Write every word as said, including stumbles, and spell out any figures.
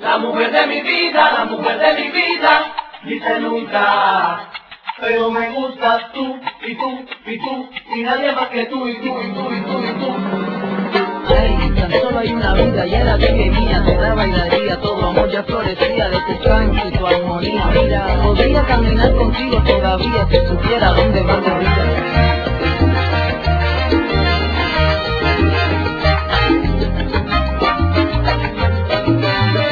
La mujer de mi vida, la mujer de mi vida, dice nunca. Pero me gustas tú, y tú, y tú, y nadie más que tú, y tú, y tú, y tú, y tú. Ay, tan solo hay una vida y era tuya y mía, te daba y daría todo amor, ya florecía de tu canto y tu armonía. Mira, podría caminar contigo todavía si supiera dónde va tu vida.